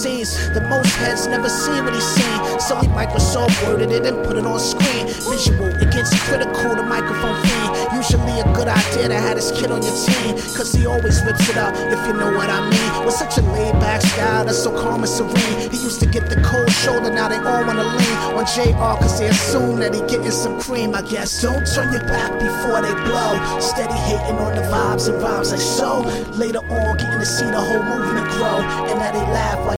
scenes that most heads never seen what he's seen. Silly Microsoft worded it and put it on screen. Visual, it gets critical, the microphone fiend. Usually a good idea to have this kid on your team, cause he always rips it up, if you know what I mean. With such a laid-back style that's so calm and serene. He used to get the cold shoulder, now they all wanna lean on JR, cause they assume that he getting some cream, I guess. Don't turn your back before they blow. Steady hating on the vibes and rhymes like so. Later on, getting to see the whole movement grow, and now they laugh like